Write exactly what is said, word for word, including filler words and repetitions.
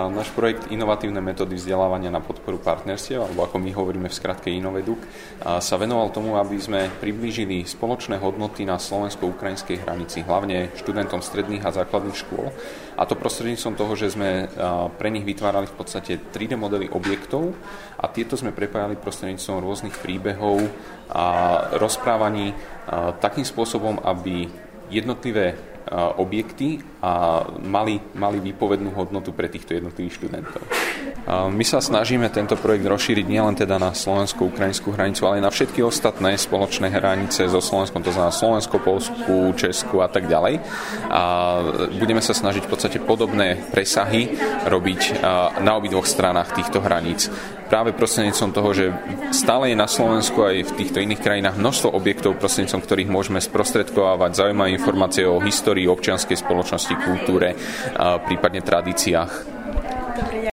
Náš projekt Inovatívne metódy vzdelávania na podporu partnerstiev, alebo ako my hovoríme v skratke Inoveduk, sa venoval tomu, aby sme priblížili spoločné hodnoty na slovensko-ukrajinskej hranici, hlavne študentom stredných a základných škôl. A to prostredníctvom toho, že sme pre nich vytvárali v podstate tri dé modely objektov a tieto sme prepájali prostredníctvom rôznych príbehov a rozprávaní takým spôsobom, aby jednotlivé objekty a mali, mali výpovednú hodnotu pre týchto jednotlivých študentov. My sa snažíme tento projekt rozšíriť nielen teda na slovensko-ukrajinskú hranicu, ale aj na všetky ostatné spoločné hranice so Slovenskom, to znamená Slovensko, Poľsku, Česku a tak ďalej. A budeme sa snažiť v podstate podobné presahy robiť na obidvoch stranách týchto hraníc. Práve prostredníctvom toho, že stále je na Slovensku aj v týchto iných krajinách množstvo objektov, prostredníctvom ktorých môžeme sprostredkovávať zaujímavé informácie o histórii občianskej spoločnosti, kultúre, prípadne tradíciách.